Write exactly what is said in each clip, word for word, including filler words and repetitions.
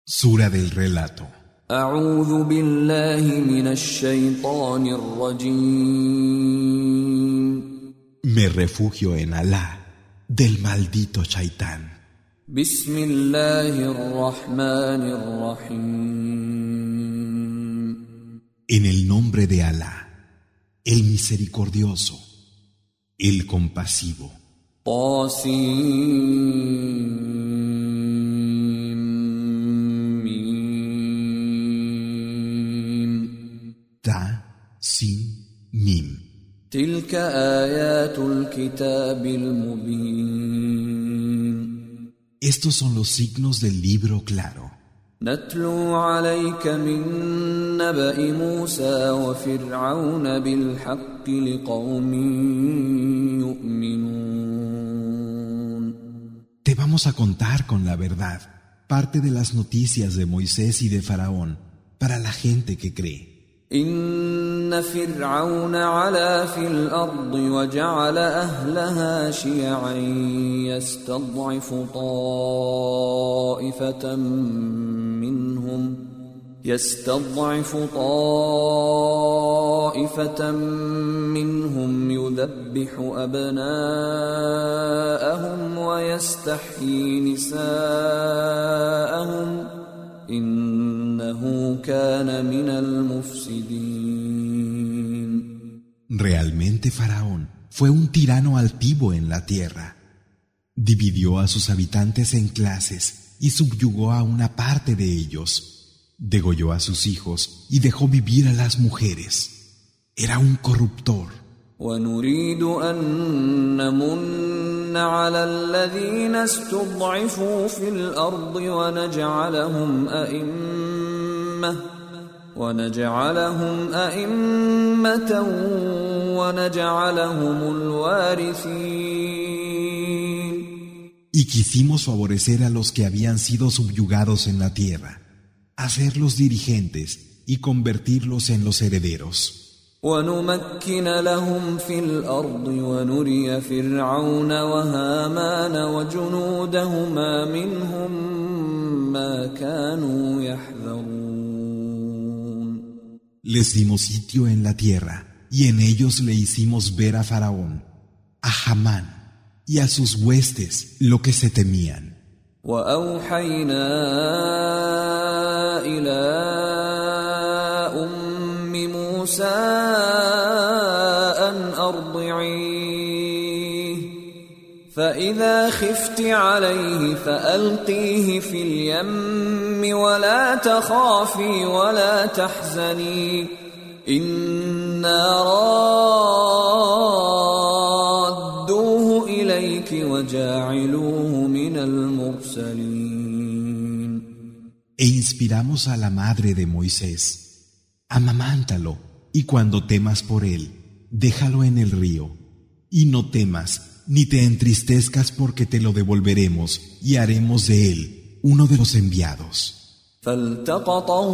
Sura del relato. أعوذ بالله من الشيطان الرجيم. Me refugio en Alá del maldito Shaitán. بسم الله الرحمن الرحيم. En el nombre de Alá, el misericordioso, el compasivo. طاسين Ta, Sin, Mim. تلك آيات الكتاب المبين. Estos son los signos del libro claro. نتلو عليك من نبأ موسى وفرعون بالحق لقوم يؤمنون. Te vamos a contar con la verdad parte de las noticias de Moisés y de Faraón para la gente que cree. إن فرعون علا في الأرض وجعل أهلها شيعا يستضعف طائفة منهم يستضعف طائفة منهم يذبح أبناءهم ويستحيي نساءهم إنه كان من المفسدين. Realmente Faraón fue un tirano altivo en la tierra. Dividió a sus habitantes en clases y subyugó a una parte de ellos. Degolló a sus hijos y dejó vivir a las mujeres. Era un corruptor. ونريد أن نمن على الذين استضعفوا في الأرض ونجعلهم أئمة ونجعلهم أئمة ونجعلهم الوارثين. Y quisimos favorecer a los que habían sido subyugados en la tierra, hacerlos dirigentes y convertirlos en los herederos. ونمكن لهم في الأرض ونري فرعون وهامان وجنودهما منهم ما كانوا يحذرون. Les dimos sitio en la tierra y en ellos le hicimos ver a Faraón, a Hamán y a sus huestes lo que se temían. وأوحينا إلى موسى أن أرضعيه فإذا خفت عليه فألقيه في اليم ولا تخافي ولا تحزني إنا رادوه إليك وجاعلوه من المرسلين. E inspiramos a la madre de Moisés. Amamántalo, y cuando temas por él, déjalo en el río. Y no temas, ni te entristezcas porque te lo devolveremos y haremos de él uno de los enviados. فالتقطه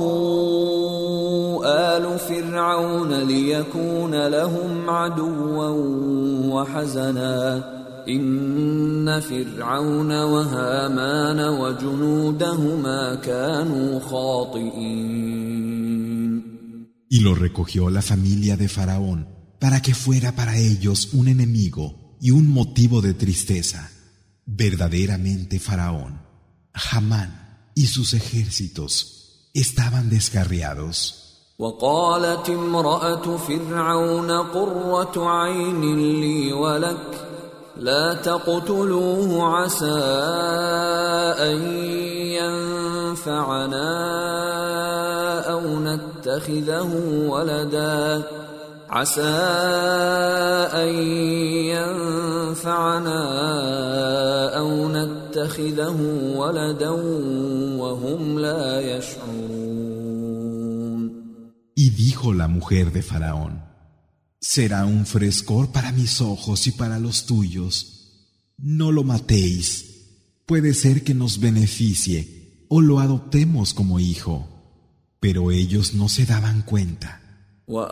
آل فرعون ليكون لهم عدوا وحزنا إن فرعون وهامان وجنودهما كانوا خاطئين. Y lo recogió la familia de Faraón para que fuera para ellos un enemigo y un motivo de tristeza. Verdaderamente Faraón, Hamán y sus ejércitos estaban descarriados. وقالت امرأة فرعون قرة عين لي ولك لا تقتلوه عسى أن ينفعنا أو نتخذه ولدا عسى أن ينفعنا أو نتخذه ولدا وهم لا يشعرون. Y dijo la mujer de Faraón: será un frescor para mis ojos y para los tuyos. No lo matéis. Puede ser que nos beneficie o lo adoptemos como hijo. Pero ellos no se daban cuenta.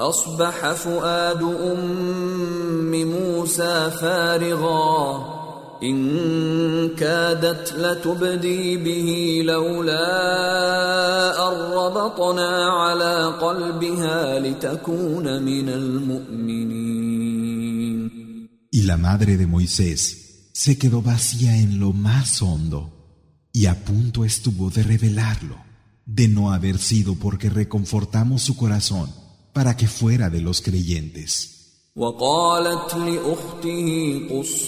وأصبح فؤاد أم موسى فارغا إن كادت لتبدي به لولا أن ربطنا على قلبها لتكون من المؤمنين. Y la madre de Moisés se quedó vacía en lo más hondo y a punto estuvo de revelarlo, de no haber sido porque reconfortamos su corazón para que fuera de los creyentes. وقالت لأخته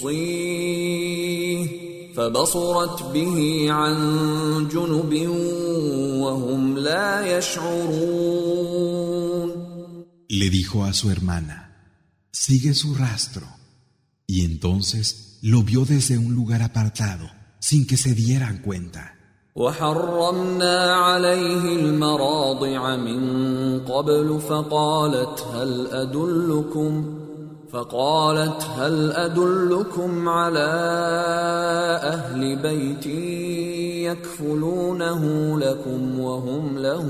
قصيه فبصرت به عن جنب وهم لا يشعرون. Le dijo a su hermana, sigue su rastro, y entonces lo vio desde un lugar apartado, sin que se dieran cuenta. وحرمنا عليه المراضع من قبل فقالت هل أدلكم فقالت هل أدلكم على أهل بيت يكفلونه لكم وهم له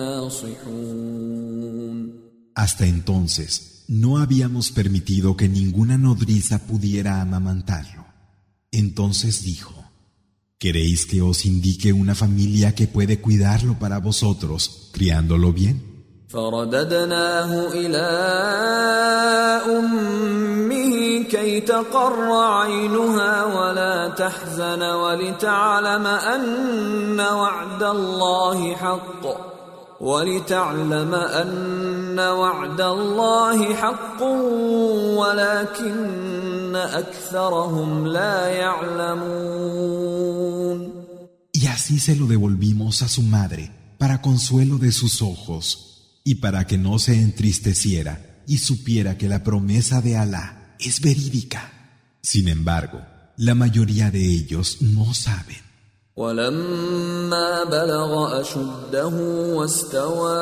ناصحون. Hasta entonces no habíamos permitido que ninguna nodriza pudiera amamantarlo. Entonces dijo, ¿queréis que os indique una familia que puede cuidarlo para vosotros, criándolo bien? فرددناه إلى أمه كي تقر عينها ولا تحزن ولتعلم أن وعد الله حق ولتعلم أن وعد الله حق ولكن أكثرهم لا يعلمون. Y así se lo devolvimos a su madre para consuelo de sus ojos y para que no se entristeciera y supiera que la promesa de Alá es verídica. Sin embargo, la mayoría de ellos no saben. ولما بلغ أشده واستوى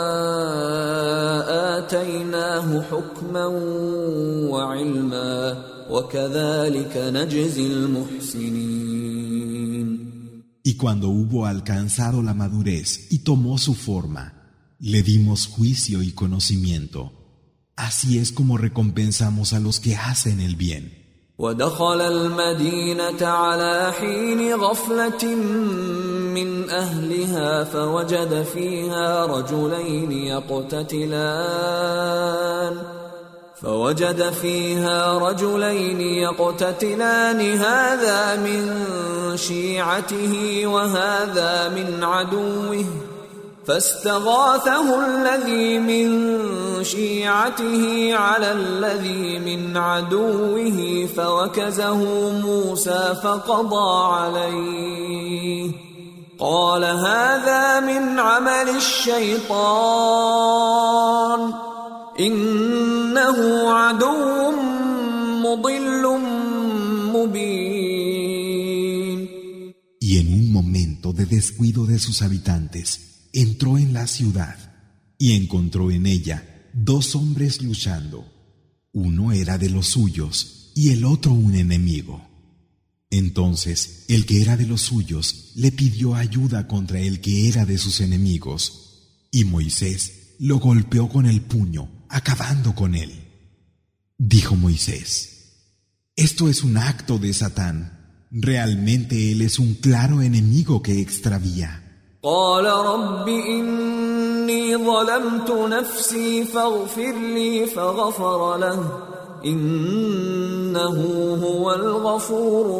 آتيناه حكما وعلما وكذلك نجزي المحسنين. Y cuando hubo alcanzado la madurez y tomó su forma, le dimos juicio y conocimiento. Así es como recompensamos a los que hacen el bien. ودخل المدينة على حين غفلة من أهلها فوجد فيها رجلين يقتتلان فوجد فيها رجلين يقتتلان هذا من شيعته وهذا من عدوه فاستغاثه الذي من شيعته على الذي من عدوه فوكزه موسى فقضى عليه قال هذا من عمل الشيطان إنه عدو مضل مبين. Y en un momento de descuido de sus habitantes, entró en la ciudad y encontró en ella dos hombres luchando. Uno era de los suyos y el otro un enemigo. Entonces el que era de los suyos le pidió ayuda contra el que era de sus enemigos, y Moisés lo golpeó con el puño, acabando con él. Dijo Moisés: esto es un acto de Satán. Realmente él es un claro enemigo que extravía. قال رب إني ظلمت نفسي فاغفر لي فغفر له إنه هو الغفور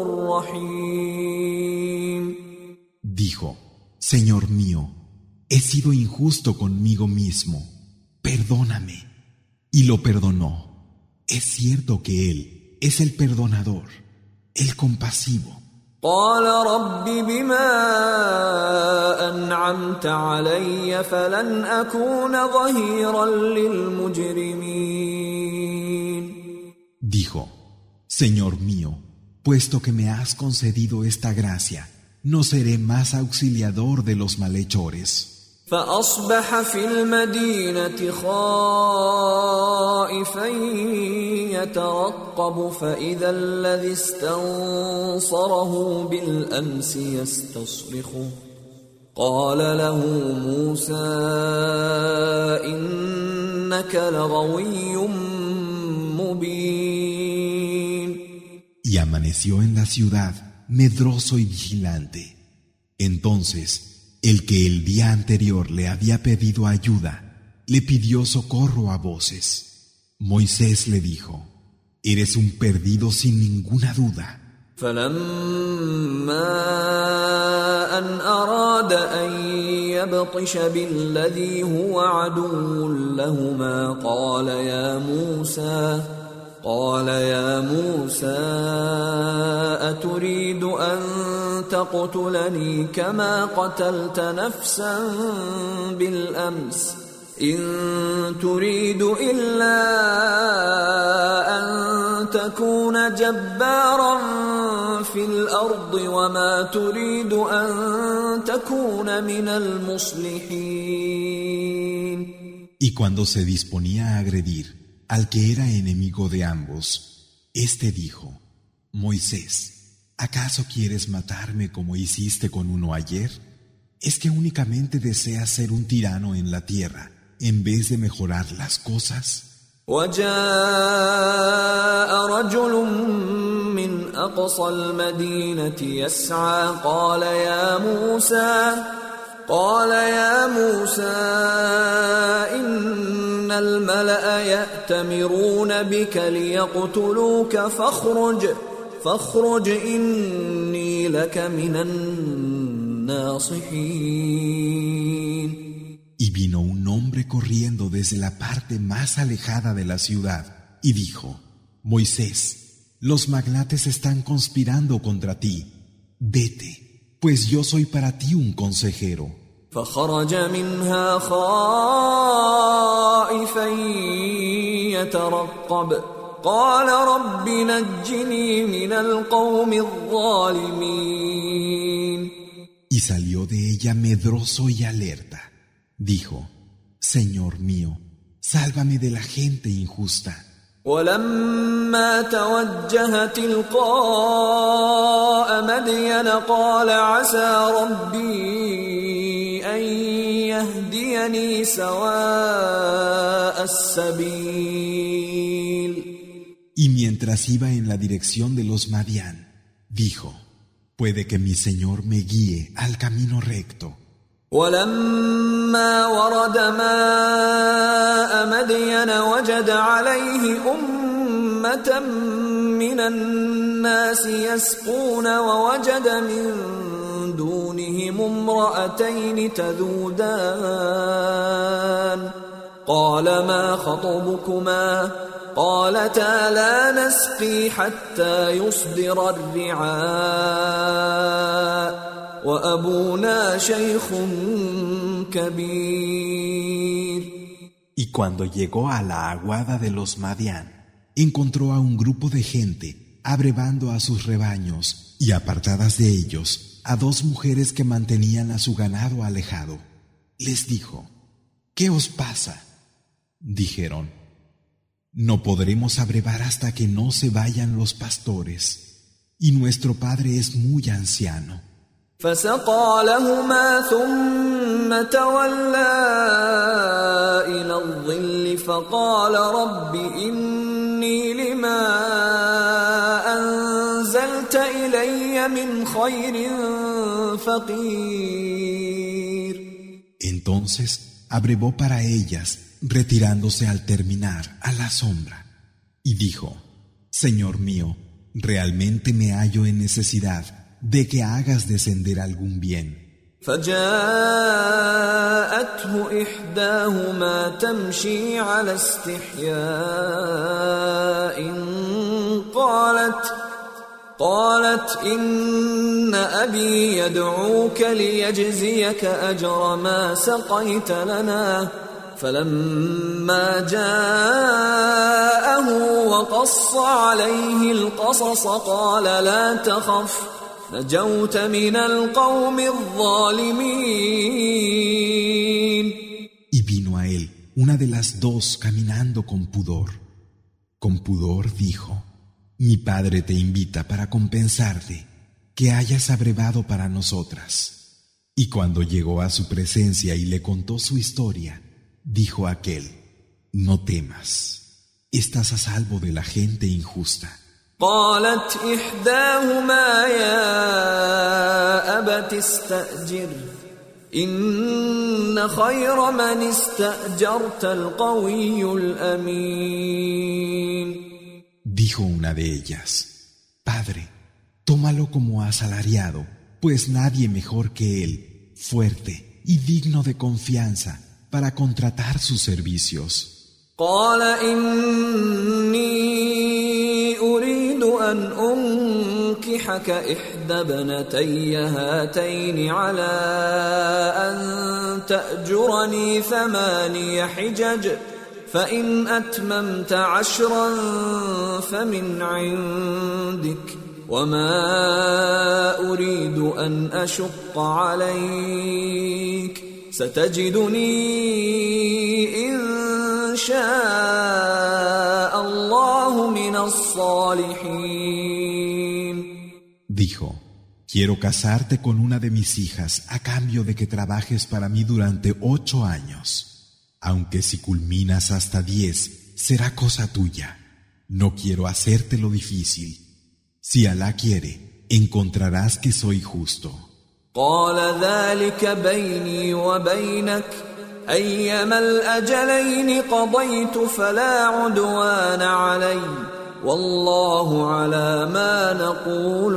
الرحيم. Dijo: Señor mío, he sido injusto conmigo mismo, perdóname. Y lo perdonó. Es cierto que él es el perdonador, el compasivo. قال رب بما أنعمت علي فلن أكون ظهيرا للمجرمين. Dijo: Señor mío, puesto que me has concedido esta gracia, no seré más auxiliador de los malhechores. فأصبح في المدينة خائفا يترقب فإذا الذي استنصره بالأمس يستصرخه قال له موسى إنك لغوي مبين. Y amaneció en la ciudad medroso y vigilante. Entonces, el que el día anterior le había pedido ayuda, le pidió socorro a voces. Moisés le dijo: eres un perdido sin ninguna duda. فلما أن أراد أن يبطش بالذي هو عدو لهما قال يا موسى قال يا موسى أتريد أن تقتلني كما قتلت نفسا بالأمس إن تريد إلا أن تكون جبارا في الأرض وما تريد أن تكون من المصلحين. Y cuando se disponía a agredir al que era enemigo de ambos, éste dijo: Moisés, ¿acaso quieres matarme como hiciste con uno ayer? ¿Es que únicamente deseas ser un tirano en la tierra en vez de mejorar las cosas? وجاء رجل من أقصى المدينة يسعى قال يا موسى قال يا موسى إن الملأ يأتمرون بك ليقتلوك فاخرج فاخرج إني لك من الناصحين. Y vino un hombre corriendo desde la parte más alejada de la ciudad y dijo: Moisés, los magnates están conspirando contra ti. Vete, pues yo soy para ti un consejero. فخرج منها خائفا يترقب قال رب نجني من القوم الظالمين. Y salió de ella medroso y alerta. Dijo: Señor mío, sálvame de la gente injusta. ولما توجه تلقاء مدين قال عسى ربي أن يهديني سواء السبيل. Y mientras iba en la dirección de los Madián, dijo: puede que mi Señor me guíe al camino recto. ولما ورد ماء مدين وجد عليه أمة من الناس يسقون ووجد من دونهم امرأتين تذودان قال ما خطبكما قالتا لا نسقي حتى يصدر الرعاء وأبونا شيخ كبير. Y cuando llegó a la aguada de los Madián, encontró a un grupo de gente abrevando a sus rebaños y apartadas de ellos a dos mujeres que mantenían a su ganado alejado. Les dijo: ¿qué os pasa? Dijeron: no podremos abrevar hasta que no se vayan los pastores, y nuestro padre es muy anciano. فسقى لهما ثم تولى إلى الظل فقال رب إني لما أنزلت إلي من خير فقير. Entonces abrevó para ellas, retirándose al terminar a la sombra, y dijo: Señor mío, realmente me hallo en necesidad de que hagas descender algún bien. فجاءته إحداهما تمشي على استحياء قالت قالت إن أبي يدعوك ليجزيك أجر ما سقيت لنا فلما جاءه وقص عليه القصص قال لا تخف نجوت من القوم الظالمين. Y vino a él una de las dos caminando con pudor. Con pudor dijo: mi padre te invita para compensarte que hayas abrevado para nosotras. Y cuando llegó a su presencia y le contó su historia, dijo aquel: no temas, estás a salvo de la gente injusta. قالت إحداهما يا أبت استأجر إن خير من استأجرت القوي الأمين. Dijo una de ellas: Padre, tómalo como asalariado, pues nadie mejor que él, fuerte y digno de confianza, para contratar sus servicios. قال إني أريد أن أنكحك إحدى ابنتي هاتين على أن تأجرني ثماني حجج فإن أتممت عشرا فمن عندك وما أريد أن أشق عليك ستجدني إن شاء الله من الصالحين. Dijo: Quiero casarte con una de mis hijas a cambio de que trabajes para mí durante ocho años. Aunque si culminas hasta diez, será cosa tuya. No quiero hacértelo difícil. Si Alá quiere, encontrarás que soy justo. قال ذلك بيني وبينك أيما الأجلين قضيت فلا عدوان علي والله على ما نقول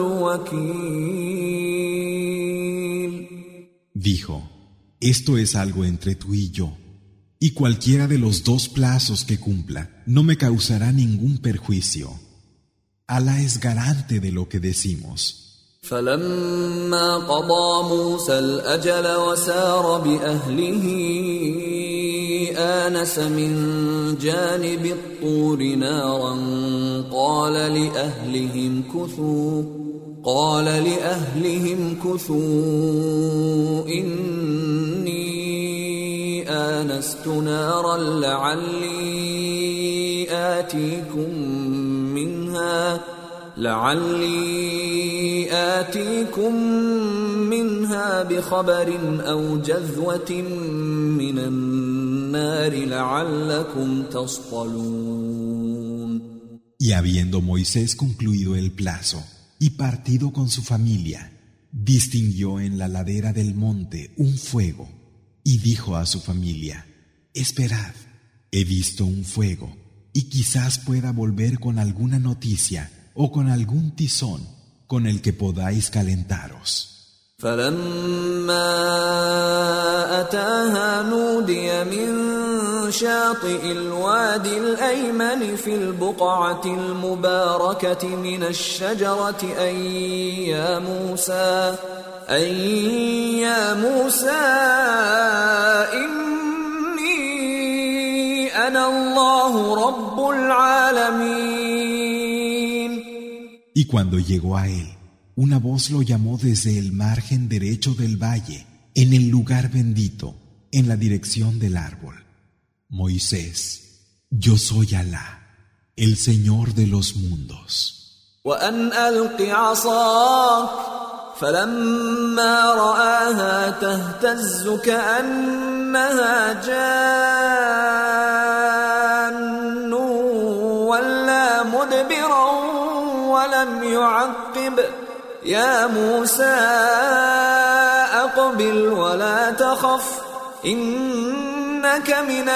وكيل. Dijo: Esto es algo entre tú y yo, y cualquiera de los dos plazos que cumpla no me causará ningún perjuicio. Alá es garante de lo que decimos. فلما قضى موسى الأجل وسار بأهله آنس من جانب الطور نارا قال لأهلهم كثوا قال لأهلهم كثوا إني آنست نارا لعلي آتيكم منها لعلي آتيكم منها بخبر أو جذوة من النار لعلكم تصطلون. Y habiendo Moisés concluido el plazo y partido con su familia, distinguió en la ladera del monte un fuego y dijo a su familia: Esperad, he visto un fuego y quizás pueda volver con alguna noticia o con algún tizón con el que podáis calentaros. فلما أتاها نودي من شاطئ الوادي الأيمن في البقعة المباركة من الشجرة أن يا موسى أن يا موسى إني أنا الله رب العالمين. Y cuando llegó a él, una voz lo llamó desde el margen derecho del valle, en el lugar bendito, en la dirección del árbol. Moisés: Yo soy Alá, el Señor de los mundos. وأن ألق عصاك فلما رآها تهتز كأنها جان ولا مدبرا ولم يعقب يا موسى أقبل ولا تخف إنك من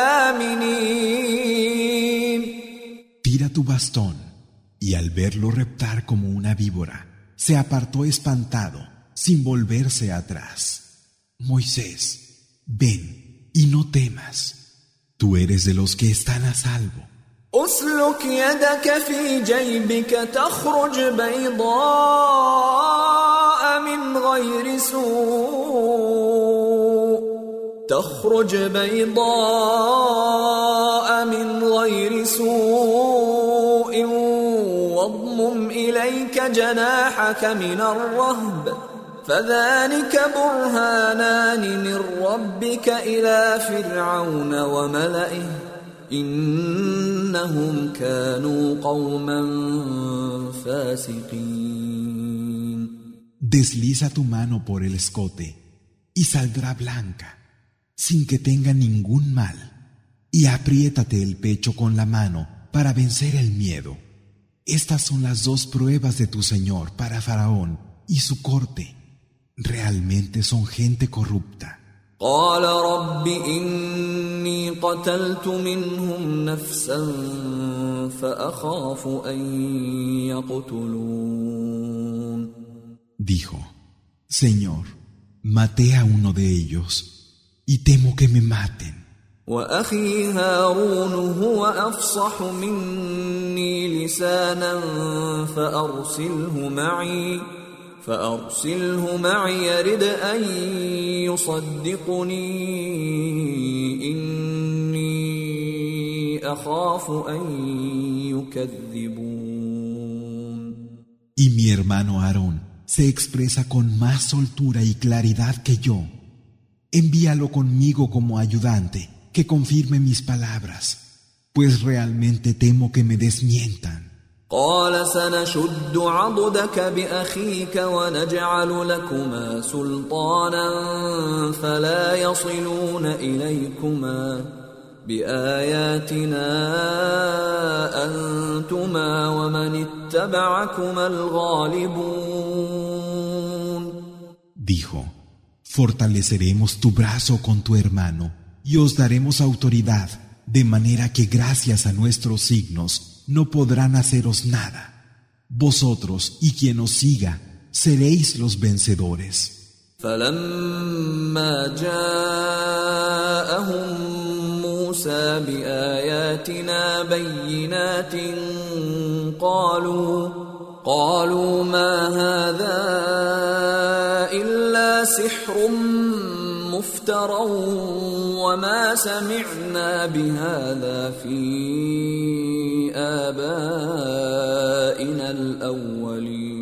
الآمنين. Tira tu bastón, y al verlo reptar como una víbora, se apartó espantado, sin volverse atrás. Moisés, ven y no temas. Tú eres de los que están a salvo. أسلك يدك في جيبك تخرج بيضاء من غير سوء تخرج بيضاء من غير سوء واضمم إليك جناحك من الرهب فذلك برهانان من ربك إلى فرعون وملئه إنهم كانوا قوما فاسقين. Desliza tu mano por el escote y saldrá blanca, sin que tenga ningún mal, y apriétate el pecho con la mano para vencer el miedo. Estas son las dos pruebas de tu Señor para Faraón y su corte. Realmente son gente corrupta. قال رب إني قتلت منهم نفسا فأخاف أن يقتلون. Dijo, Señor, maté a uno de ellos y temo que me maten. وأخي هارون هو أفصح مني لسانا فأرسله معي فأرسله معي يرد أن يصدقني إني أخاف أن يكذبون. Y mi hermano Aarón se expresa con más soltura y claridad que yo. Envíalo conmigo como ayudante, que confirme mis palabras, pues realmente temo que me desmientan. قال سنشد عضدك بأخيك ونجعل لكما سلطانا فلا يصلون إليكما بآياتنا أنتما ومن اتبعكما الغالبون. Dijo, fortaleceremos tu brazo con tu hermano y os daremos autoridad, de manera que gracias a nuestros signos no podrán haceros nada. Vosotros y quien os siga seréis los vencedores. فلما جاءهم موسى بآياتنا بينات قالوا قالوا ما هذا إلا سحر مفترى وما سمعنا بهذا في آبائنا الأولين.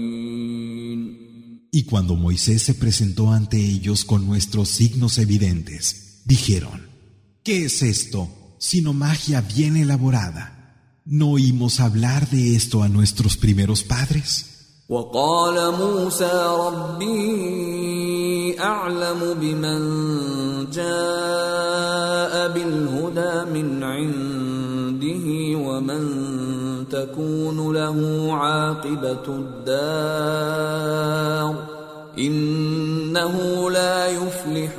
Y cuando Moisés se presentó ante ellos con nuestros signos evidentes, dijeron, ¿qué es esto, sino magia bien elaborada? ¿No oímos hablar de esto a nuestros primeros padres? وقال موسى ربي أعلم بمن جاء بالهدى من عنده ومن تكون له عاقبة الدار إنه لا يفلح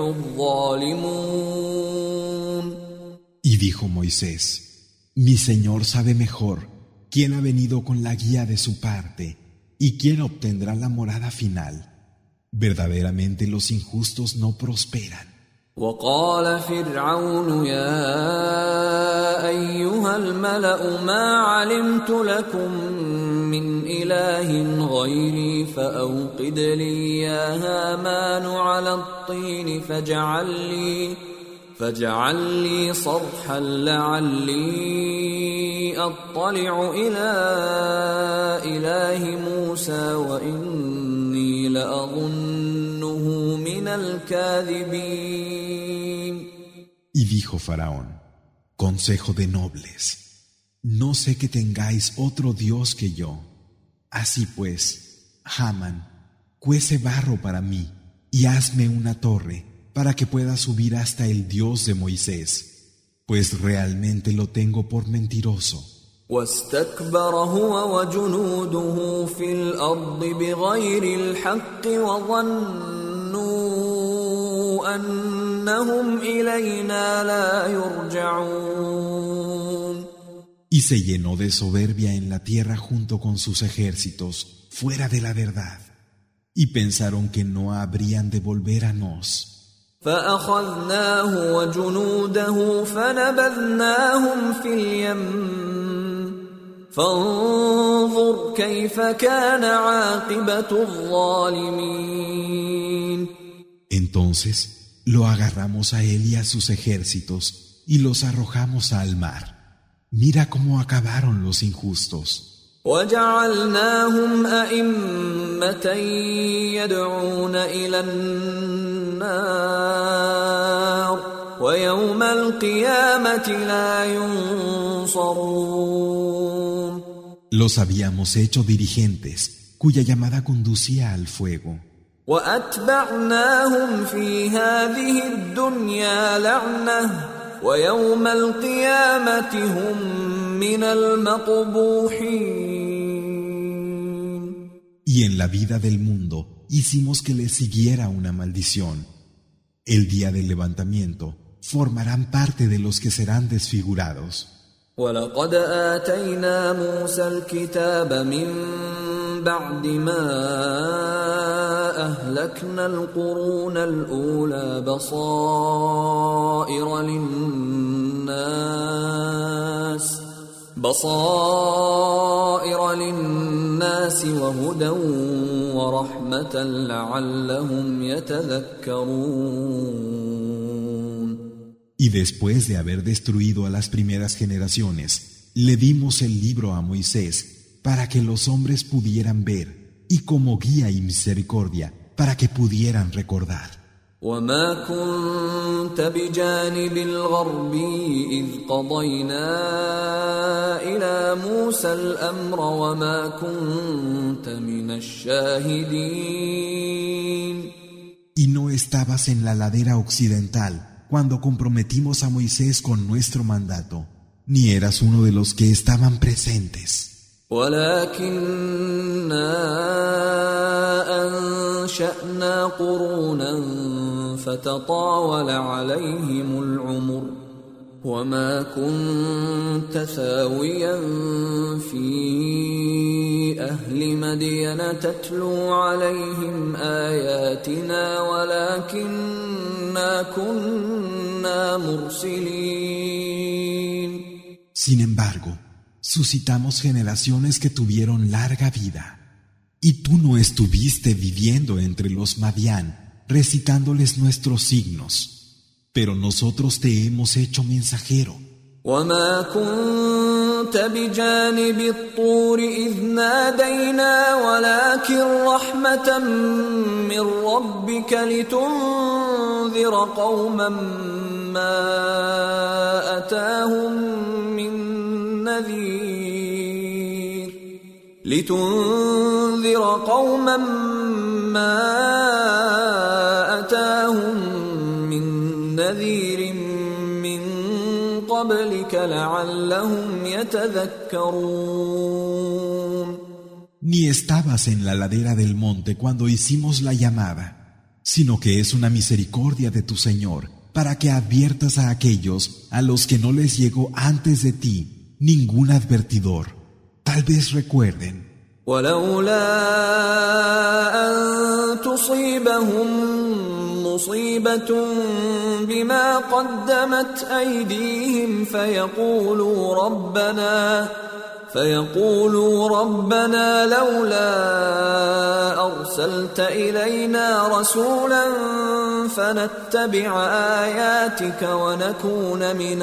الظالمون. Y dijo Moisés, mi Señor sabe mejor quién ha venido con la guía de su parte y quién obtendrá la morada final. Verdaderamente los injustos no prosperan. وقال فرعون يا أيها الملأ ما علمت لكم من إله غيري فأوقد لي يا هامان على الطين فاجعل لي فاجعل لي صرحا لعلي أطلع إلى إله موسى وإني لأظنه من الكاذبين. Y dijo Faraón, consejo de nobles, no sé que tengáis otro Dios que yo. Así pues, Hamán, cuece barro para mí y hazme una torre para que pueda subir hasta el Dios de Moisés, pues realmente lo tengo por mentiroso. واستكبر هو وجنوده في الأرض بغير الحق وظنوا أنهم إلينا لا يرجعون. Y se llenó de soberbia en la tierra junto con sus ejércitos, fuera de la verdad, y pensaron que no habrían de volver a nos. فأخذناه وجنوده فنبذناهم في اليم فانظر كيف كان عاقبة الظالمين. Entonces lo agarramos a él y a sus ejércitos y los arrojamos al mar. Mira cómo acabaron los injustos. وجعلناهم أئمة يدعون إلى النار ويوم القيامة لا ينصرون. Los habíamos hecho dirigentes, cuya llamada conducía al fuego. وأتبعناهم في هذه الدنيا لعنة ويوم القيامة هم من المقبوحين. Y en la vida del mundo hicimos que les siguiera una maldición. El día del levantamiento formarán parte de los que serán desfigurados. وَلَقَدْ آتَيْنَا مُوسَى الْكِتَابَ مِنْ بَعْدِ مَا أَهْلَكْنَا الْقُرُونَ الْأُولَى بَصَائِرَ لِلنَّاسِ بَصَائِرَ لِلنَّاسِ وَهُدًى وَرَحْمَةً لَعَلَّهُمْ يَتَذَكَّرُونَ. Y después de haber destruido a las primeras generaciones, le dimos el libro a Moisés para que los hombres pudieran ver, y como guía y misericordia para que pudieran recordar. وَمَا كُنْتَ بِجَانِبِ الْغَرْبِيِّ إِذْ قَضَيْنَا إِلَى مُوسَى الْأَمْرَ وَمَا كُنْتَ مِنَ الشَّاهِدِينَ. Y no estabas en la ladera occidental cuando comprometimos a Moisés con nuestro mandato, ni eras uno de los que estaban presentes. وَلَكِنَّا أَنشَأْنَا قُرُونًا فَتَطَاوَلَ عَلَيْهِمُ الْعُمُرُ وَمَا كُنْتَ ثَاوِيًا فِي أَهْلِ مَدْيَنَ تَتْلُو عَلَيْهِمْ آيَاتِنَا وَلَكِنَّا كُنَّا مُرْسِلِينَ. Sin embargo, suscitamos generaciones que tuvieron larga vida, y tú no estuviste viviendo entre los Madián, recitándoles nuestros signos, pero nosotros te hemos hecho mensajero. وَمَا كُنْتَ بِجَانِبِ الطُّورِ إِذْ نَادَيْنَا وَلَكِنْ رَحْمَةً مِّن رَّبِّكَ لِتُنذِرَ قَوْمًا مَّا أَتَاهُم مِّن نَّذِيرٍ لِتُنذِرَ قَوْمًا مَّا أَتَاهُم مِّن نَّذِيرٍ قبلك لعلهم يتذكرون. Ni estabas en la ladera del monte cuando hicimos la llamada, sino que es una misericordia de tu Señor para que adviertas a aquellos a los que no les llegó antes de ti ningún advertidor. Tal vez recuerden. ولولا أن تصيبهم مصيبة بما قدمت أيديهم فيقولوا ربنا فيقولوا ربنا لولا أرسلت إلينا رسولا فنتبع آياتك ونكون من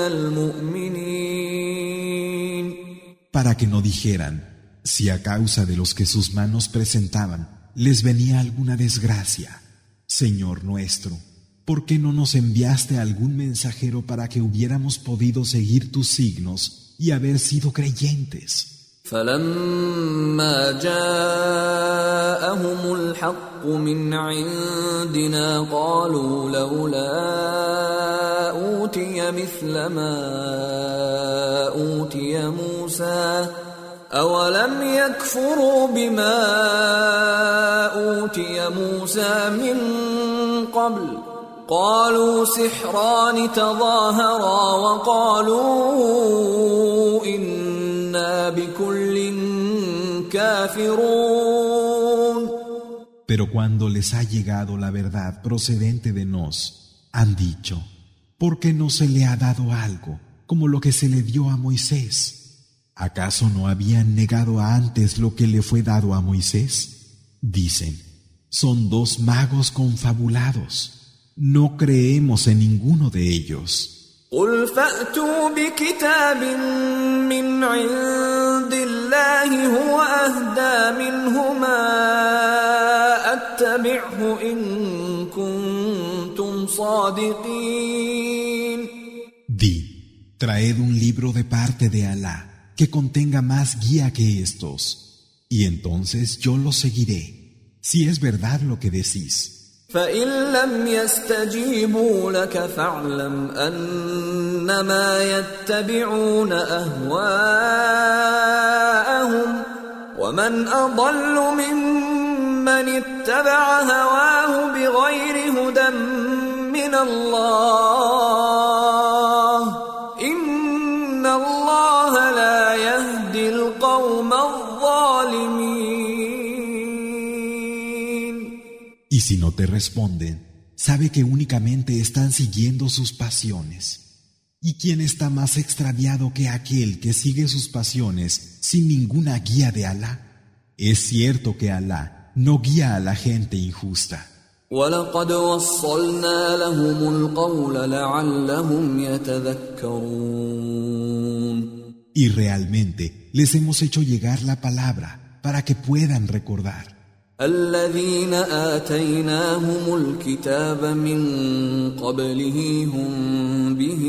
المؤمنين. Para que no dijeran, si a causa de los que sus manos presentaban les venía alguna desgracia, Señor nuestro, ¿por qué no nos enviaste algún mensajero para que hubiéramos podido seguir tus signos y haber sido creyentes? فَلَمَّا جَاءَهُمُ الْحَقُّ مِنْ عِنْدِنَا قَالُوا لَوْلَا أُوتِيَ مِثْلَ مَا أُوتِيَ مُوسَى أَوَلَمْ يَكْفُرُوا بِمَا أُوتِيَ مُوسَى مِنْ قَبْلُ قَالُوا سِحْرَانِ تَظَاهَرَا وَقَالُوا إِنَّا بِكُلٍّ كَافِرُونَ. Pero cuando les ha llegado la verdad procedente de nos, han dicho, ¿por qué no se le ha dado algo como lo que se le dio a Moisés? ¿Acaso no habían negado antes lo que le fue dado a Moisés? Dicen, son dos magos confabulados. No creemos en ninguno de ellos. قُلْ فَأْتُوا بِكِتَابٍ مِّنْ عِندِ اللَّهِ هُوَ أَهْدَىٰ مِنْهُمَا أَتَّبِعْهُ إِن كُنتُمْ صَادِقِينَ. Di, traed un libro de parte de Alá que contenga más guía que estos, y entonces yo lo seguiré, si es verdad lo que decís. فَإِن لَّمْ يَسْتَجِيبُوا لَكَ فَاعْلَمْ أَنَّمَا يَتَّبِعُونَ أَهْوَاءَهُمْ وَمَا ومن أضل ممن اتبع هواه بغير هدى من الله إن الله لا يهدي القوم الظالمين. Y si no te responden, sabe que únicamente están siguiendo sus pasiones. ¿Y quién está más extraviado que aquel que sigue sus pasiones sin ninguna guía de Alá? Es cierto que Alá no guía a la gente injusta. وَلَقَدْ وَصَّلْنَا لَهُمُ الْقَوْلَ لَعَلَّهُمْ يَتَذَكَّرُونَ. Y realmente les hemos hecho llegar la palabra para que puedan recordar. الذين آتيناهم الكتاب من قبله هم به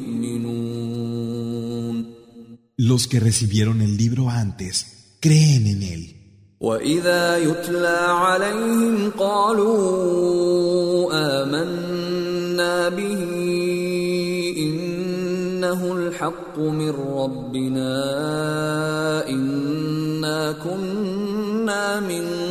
يؤمنون. Los que recibieron el libro antes creen en él. وإذا يتلى عليهم قالوا آمنا به إنه الحق من ربنا إنا كنا من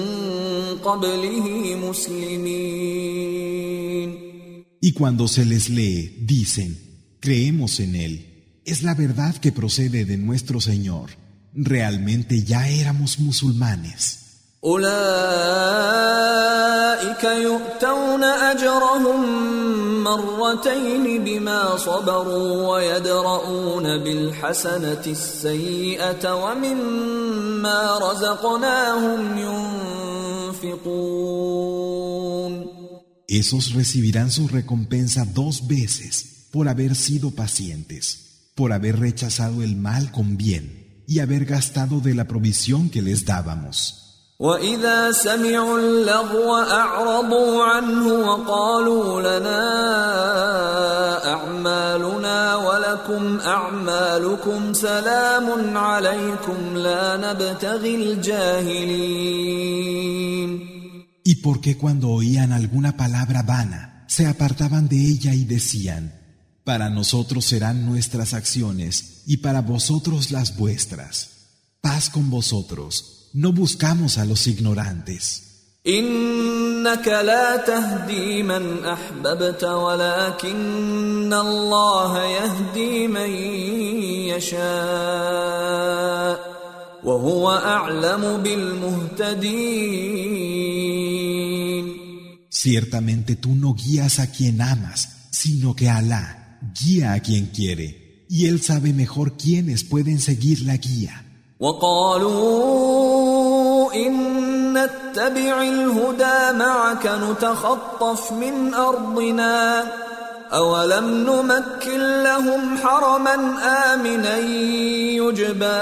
Y cuando se les lee, dicen, creemos en él, es la verdad que procede de nuestro Señor. Realmente ya éramos musulmanes. أولئك يؤتون أجرهم مرتين بما صبروا ويدرؤون بالحسنة السيئة ومما رزقناهم ينفقون. Esos recibirán su recompensa dos veces por haber sido pacientes, por haber rechazado el mal con bien y haber gastado de la provisión que les dábamos. وَإِذَا سَمِعُوا اللَّغْوَ أَعْرَضُوا عَنْهُ وَقَالُوا لَنَا أَعْمَالُنَا وَلَكُمْ أَعْمَالُكُمْ سَلَامٌ عَلَيْكُمْ لَا نَبْتَغِي الْجَاهِلِينَ. Y porque cuando oían alguna palabra vana, se apartaban de ella y decían, para nosotros serán nuestras acciones y para vosotros las vuestras. Paz con vosotros. No buscamos a los ignorantes. إنك لا تهدي من أحببت ولكن الله يهدي من يشاء وهو أعلم بالمهتدين. Ciertamente tú no guías a quien amas, sino que Alá guía a quien quiere, y Él sabe mejor quiénes pueden seguir la guía. وقالوا إن نتبع الهدى معك نتخطف من أرضنا أولم نمكن لهم حرما آمنا يجبى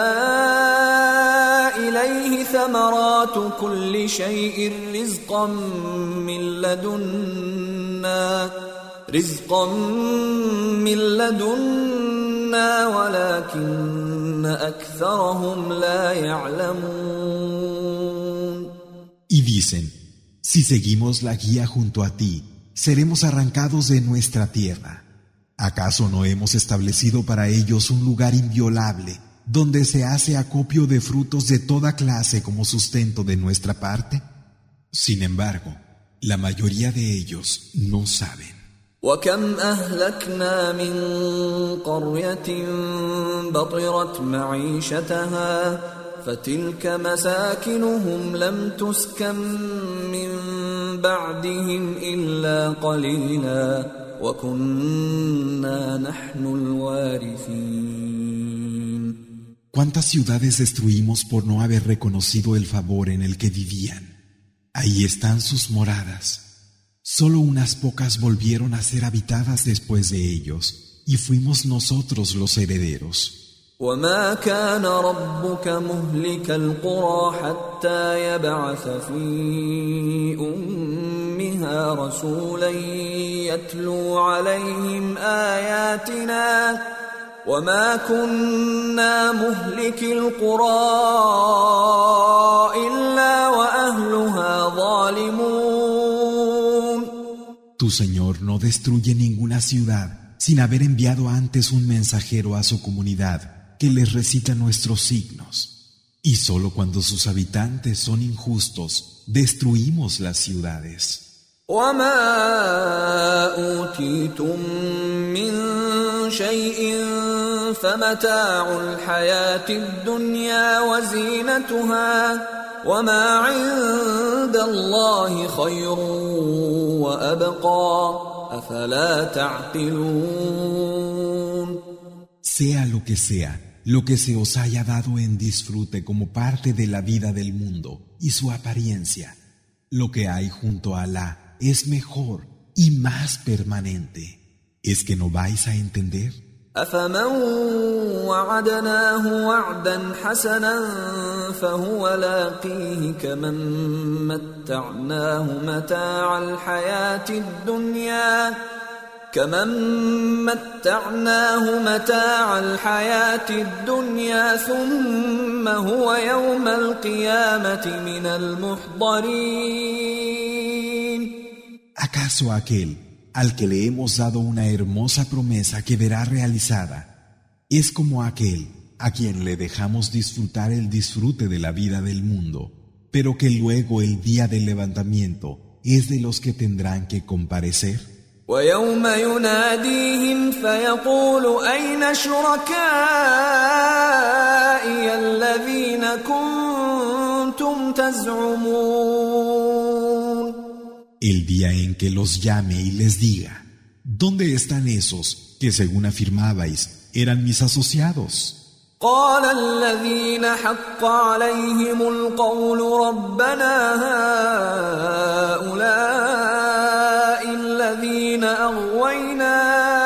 إليه ثمرات كل شيء رزقا من لدنا رزقا من لدنا ولكن أكثرهم لا يعلمون. Y dicen, si seguimos la guía junto a ti, seremos arrancados de nuestra tierra. ¿Acaso no hemos establecido para ellos un lugar inviolable, donde se hace acopio de frutos de toda clase como sustento de nuestra parte? Sin embargo, la mayoría de ellos no saben. وكم أهلكنا من قرية بطرت معيشتها فتلك مساكنهم لم تسكن من بعدهم إلا قليلا وكنا نحن الوارثين. ¿Cuántas ciudades destruimos por no haber reconocido el favor en el que vivían? Ahí están sus moradas. Solo unas pocas volvieron a ser habitadas después de ellos, y fuimos nosotros los herederos. وما كان ربك مهلك القرى حتى يبعث في أمها رسولا يتلو عليهم آياتنا وما كنا مهلك القرى إلا وأهلها ظالمون. Tu Señor no destruye ninguna ciudad sin haber enviado antes un mensajero a su comunidad que les recita nuestros signos, Y solo cuando sus habitantes son injustos, destruimos las ciudades. وما أوتيتم من شيء فمتاع الحياة الدنيا وزينتها وما عند الله خير وأبقى أفلا تعقلون. Sea lo que sea, lo que se os haya dado en disfrute como parte de la vida del mundo y su apariencia, lo que hay junto a Alá es mejor y más permanente. ¿Es que no vais a entender? أفمن وعدناه وعدا حسنا فهو لاقيه كمن متعناه متاع الحياة الدنيا كمن متعناه متاع الحياة الدنيا ثم هو يوم القيامة من المحضرين. ¿Acaso aquel al que le hemos dado una hermosa promesa que verá realizada es como aquel a quien le dejamos disfrutar el disfrute de la vida del mundo, pero que luego el día del levantamiento es de los que tendrán que comparecer? ويوم يناديهم فيقول أين شركائي الذين كنتم تزعمون. El día en que los llame y les diga, ¿dónde están esos que según afirmabais eran mis asociados? قال الذين حق عليهم القول ربنا هؤلاء الذين أغوينا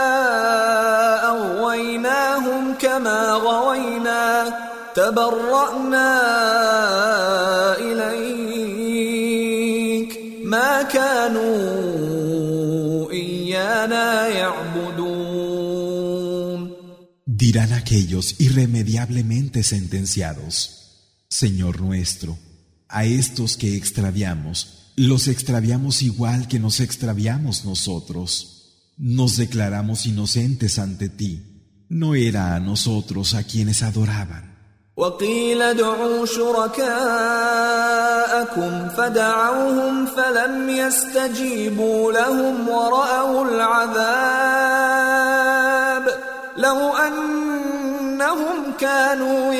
أغويناهم كما غوينا تبرأنا إليك ما كانوا إيانا يعبدون. Dirán aquellos irremediablemente sentenciados, Señor nuestro, a estos que extraviamos, los extraviamos igual que nos extraviamos nosotros. Nos declaramos inocentes ante ti. No era a nosotros a quienes adoraban. وقيل ادعوا شركاءكم فدعوهم فلم يستجيبوا لهم ورأوا العذاب لو أنهم كانوا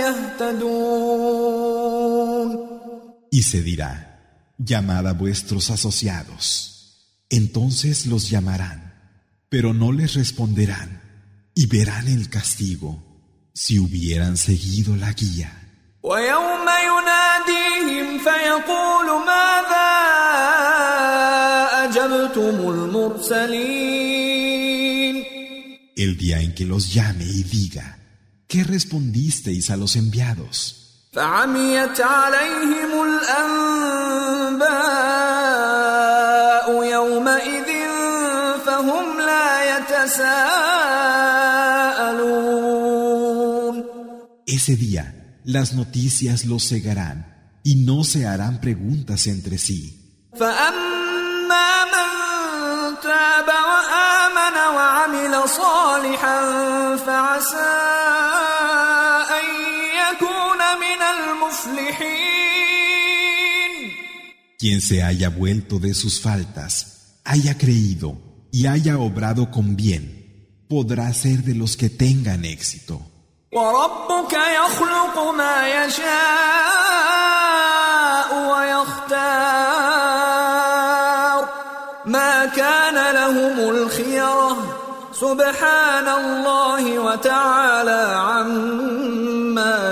يهتدون. Y se dirá, llamad a vuestros asociados. Entonces los llamarán, pero no les responderán, y verán el castigo, si hubieran seguido la guía. ويوم يناديهم فيقول ماذا أجبتم المرسلين. El día en que los llame y diga, ¿qué respondisteis a los enviados? فعميت عليهم الأنباء يومئذ فهم لا يتساءلون. Ese día las noticias los cegarán y no se harán preguntas entre sí. فأما من تاب وآمن وعمل صالحا فعسى أن يكون من المفلحين. Quien se haya vuelto de sus faltas, haya creído y haya obrado con bien, podrá ser de los que tengan éxito. وربك يخلق ما يشاء ويختار ما كان لهم الخيرة سبحان الله وتعالى عما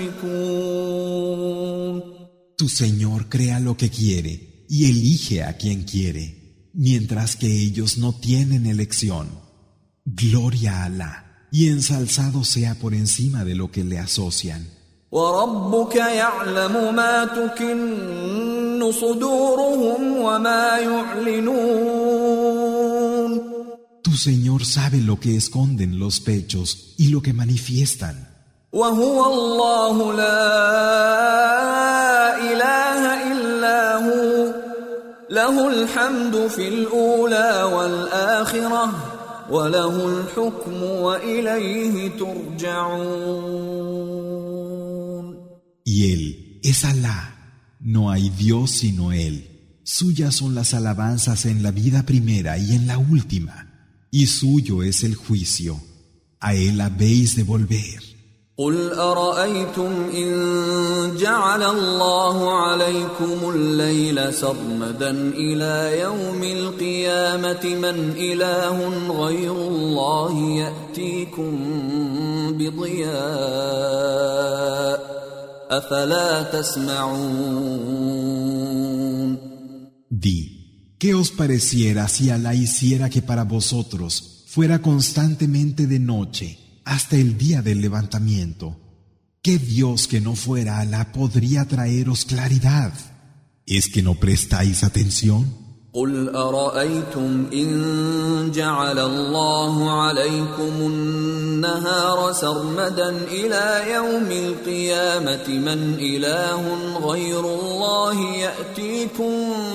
يشركون. Tu Señor crea lo que quiere y elige a quien quiere, mientras que ellos no tienen elección. Gloria a Alá. Y ensalzado sea por encima de lo que le asocian. وَرَبُّكَ يَعْلَمُ مَا تُكِنُّ صُدُورُهُمْ وَمَا يُعْلِنُونَ. Tu Señor sabe lo que esconden los pechos y lo que manifiestan. وَهُوَ اللَّهُ لَا إِلَهَ إِلَّا هُوَ لَهُ الْحَمْدُ فِي الْأُولَى وَالْآخِرَةِ وَلَهُ الْحُكْمُ وَإِلَيْهِ تُرْجَعُونَ. Y Él es Alá, no hay Dios sino Él. Suyas son las alabanzas en la vida primera y en la última, y suyo es el juicio. A Él habéis de volver. قل أرأيتم إن جعل الله عليكم الليل سرمدا إلى يوم القيامة من إله غير الله يأتيكم بضياء أفلا تسمعون. Di, ¿qué os pareciera si Alá hiciera que para vosotros fuera constantemente de noche hasta el día del levantamiento? ¿Qué Dios que no fuera Alá podría traeros claridad? ¿Es que no prestáis atención? قل أرأيتم إن جعل الله عليكم النهار سرمدا إلى يوم القيامة من إله غير الله يأتيكم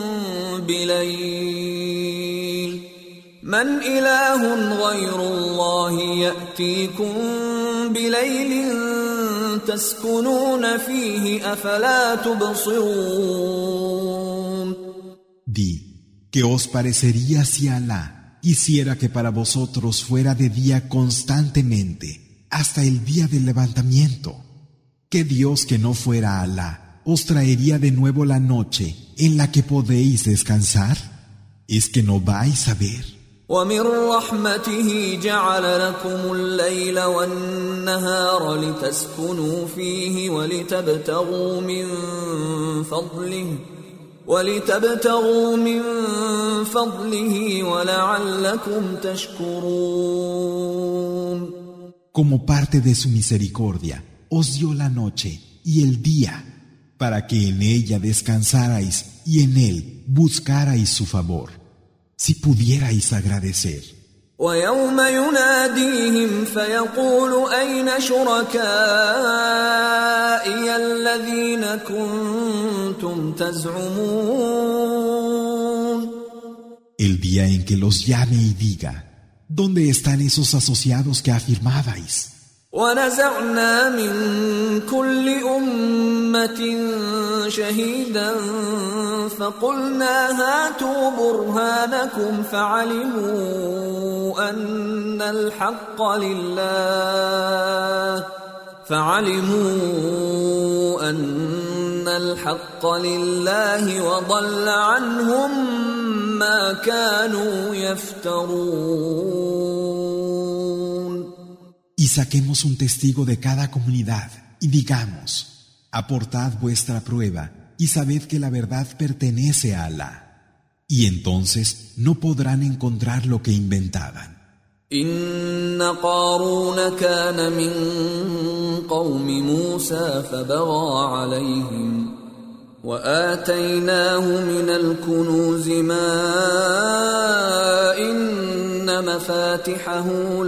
بليل من إله غير الله يأتيكم بليل تسكنون فيه أفلا تبصرون. Di, ¿qué os parecería si Alá hiciera que para vosotros fuera de día constantemente hasta el día del levantamiento? ¿Qué Dios que no fuera Alá os traería de nuevo la noche en la que podéis descansar? ¿Es que no vais a ver? ومن رحمته جعل لكم الليل والنهار لتسكنوا فيه ولتبتغوا من فضله ولتبتغوا من فضله ولعلكم تشكرون. Como parte de su misericordia, os dio la noche y el día, para que en ella descansarais y en él buscarais su favor, si pudierais agradecer. ويوم يناديهم فيقول أين شركائي الذين كنتم تزعمون. El día en que los llame y diga, ¿dónde están esos asociados que afirmabais? ونزعنا من كل أمة شهيدا فقلنا هاتوا برهانكم فعلموا أن الحق لله فعلموا أن الحق لله وضل عنهم ما كانوا يفترون. Y saquemos un testigo de cada comunidad y digamos, aportad vuestra prueba y sabed que la verdad pertenece a Alá. Y entonces no podrán encontrar lo que inventaban. إن قارون كان من قوم موسى فبغى عليهم وآتيناه من الكنوز ما إن مفاتحه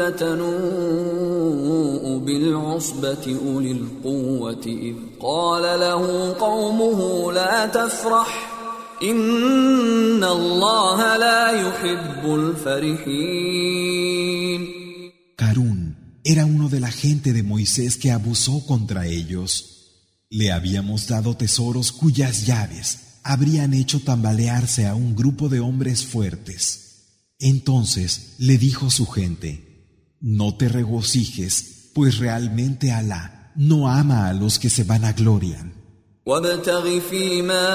لتنوء بالعصبة أولي القوة إذ قال له قومه لا تفرح إن الله لا يحب الفرحين. Carún era uno de la gente de Moisés que abusó contra ellos. Le habíamos dado tesoros cuyas llaves habrían hecho tambalearse a un grupo de hombres fuertes. Entonces le dijo su gente, no te regocijes, pues realmente Alá no ama a los que se vanaglorian. وابتغ فيما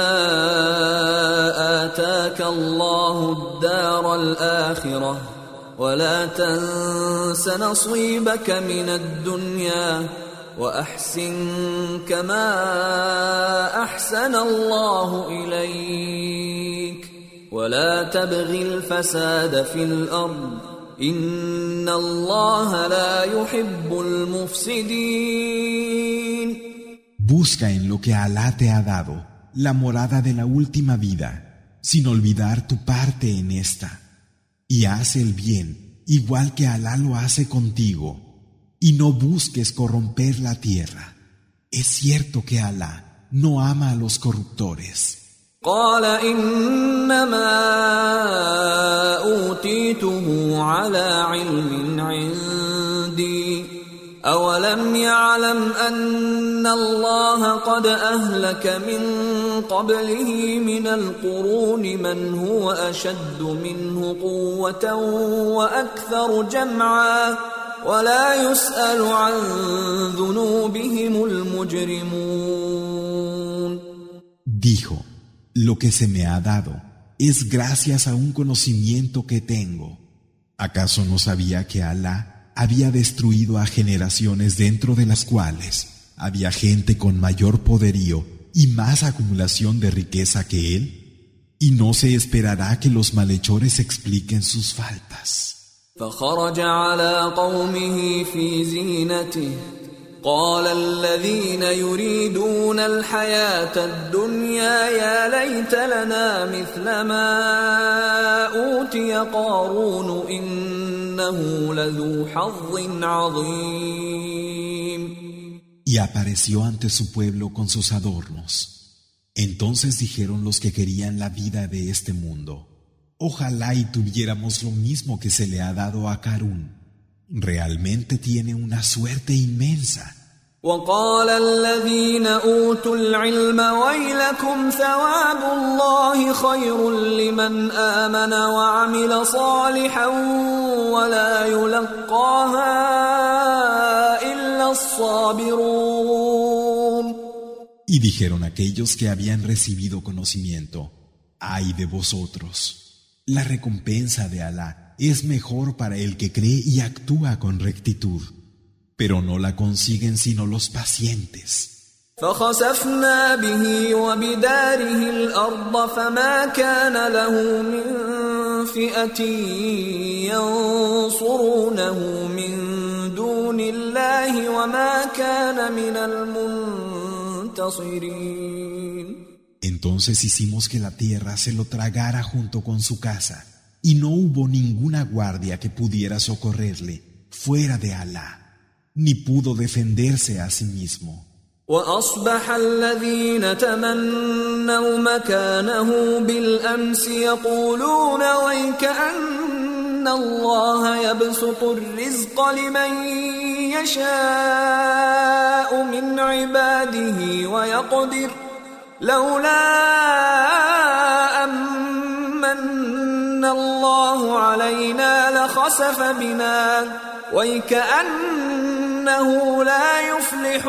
آتاك الله الدار الآخرة ولا تنس نصيبك من الدنيا وأحسن كما أحسن الله إليك ولا تبغ الفساد في الأرض إن الله لا يحب المفسدين. Busca en lo que Alá te ha dado, la morada de la última vida, sin olvidar tu parte en esta. Y haz el bien, igual que Alá lo hace contigo, y no busques corromper la tierra. Es cierto que Alá no ama a los corruptores. قال إنما أوتيته على علم عندي أولم يعلم أن الله قد أهلك من قبله من القرون من هو أشد منه قوة وأكثر جمعا ولا يسأل عن ذنوبهم المجرمون. Dijo, lo que se me ha dado es gracias a un conocimiento que tengo. ¿Acaso no sabía que Alá había destruido a generaciones dentro de las cuales había gente con mayor poderío y más acumulación de riqueza que él? Y no se esperará que los malhechores expliquen sus faltas. فخرج على قومه في زينته قال الذين يريدون الحياة الدنيا يا ليت لنا مثل ما أوتي قارون إنه لذو حظ عظيم. Y apareció ante su pueblo con sus adornos. Entonces dijeron los que querían la vida de este mundo: ojalá y tuviéramos lo mismo que se le ha dado a Qarún. Realmente tiene una suerte inmensa. وقال الذين أوتوا العلم ويلكم ثواب الله خير لمن آمن وعمل صالحا ولا يلقاها إلا الصابرون. Y dijeron aquellos que habían recibido conocimiento: ay de vosotros, la recompensa de Alá es mejor para el que cree y actúa con rectitud, pero no la consiguen sino los pacientes. فخسفنا به وبداره الأرض فما كان له من فئة ينصرونه من دون الله وما كان من المنتصرين. Entonces hicimos que la tierra se lo tragara junto con su casa, y no hubo ninguna guardia que pudiera socorrerle fuera de Alá, ni pudo defenderse a sí mismo. وأصبح الذين تمنوا مكانه بالأمس يقولون ويكأن الله يبسط الرزق لمن يشاء من عباده ويقدر لولا أمن الله علينا لخسف بنا ويكأنه لا يفلح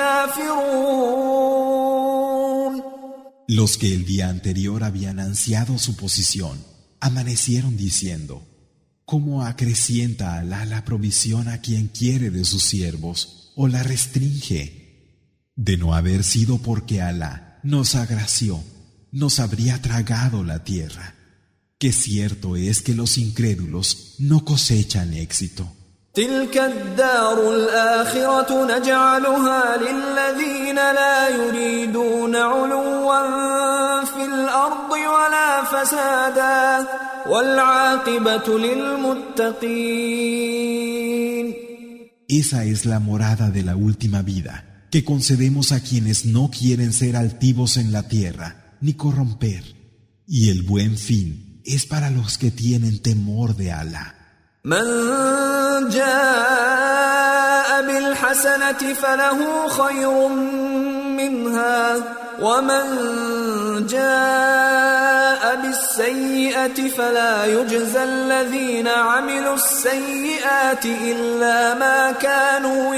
الكافرون. Los que el día anterior habían ansiado su posición amanecieron diciendo: ¿cómo acrecienta Alá la provisión a quien quiere de sus siervos o la restringe? De no haber sido porque Alá nos agració, nos habría tragado la tierra. Que cierto es que los incrédulos no cosechan éxito. تلك الدار الآخرة نجعلها للذين لا يريدون علوا في الأرض ولا فسادا والعاقبة للمتقين. Esa es la morada de la última vida, que concedemos a quienes no quieren ser altivos en la tierra, ni corromper. Y el buen fin es para los que tienen temor de Alá. من جاء بالحسنة فله خير منها ومن جاء بالسيئة فلا يجزى الذين عملوا السيئات إلا ما كانوا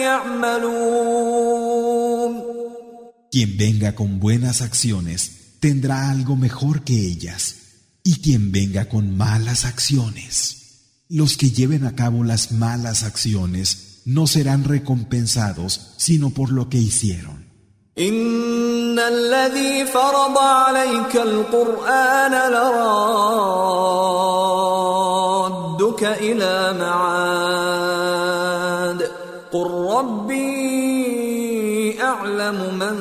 يعملون. Quien venga con buenas acciones tendrá algo mejor que ellas, y quien venga con malas acciones, los que lleven a cabo las malas acciones no serán recompensados sino por lo que hicieron. إن الذي فرض عليك القرآن لرادك إلى معاد قل ربي أعلم من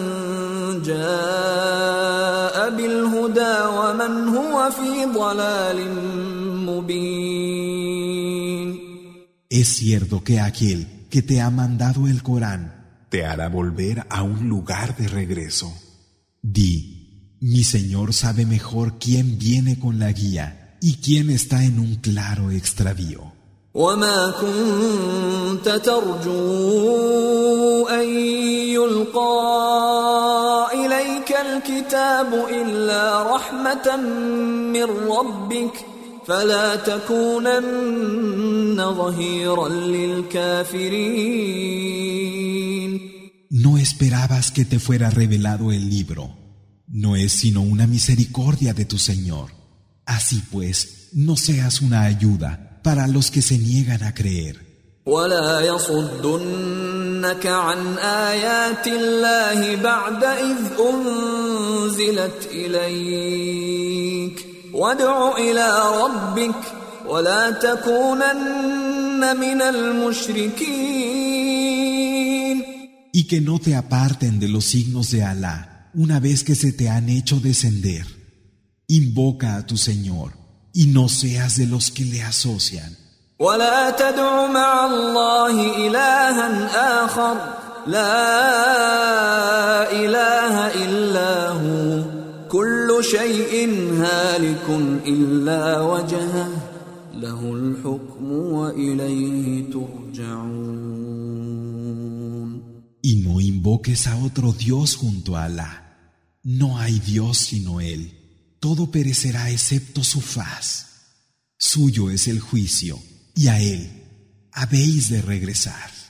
جاء بالهدى ومن هو في ضلال مبين. Es cierto que aquel que te ha mandado el Corán te hará volver a un lugar de regreso. Di: mi Señor sabe mejor quién viene con la guía y quién está en un claro extravío. وما كنت ترجو أن يلقى إليك الكتاب إلا رحمة من ربك فلا تكونن ظهيرا للكافرين. No esperabas que te fuera revelado el libro. No es sino una misericordia de tu Señor. Así pues, no seas una ayuda para los que se niegan a creer. ولا يصدنك عن آيات الله بعد إذ أنزلت إليك وادع إلى ربك ولا تكونن من المشركين. Y que no te aparten de los signos de Alá una vez que se te han hecho descender. Invoca a tu Señor y no seas de los que le asocian. ولا تدع مع الله إلها آخر لا إله إلا هو كل شيء هالك إلا وجهه له الحكم وإليه ترجعون. Y no invoques a otro Dios junto a Alá. No hay Dios sino Él. Todo perecerá excepto su faz. Suyo es el juicio, y a Él habéis de regresar.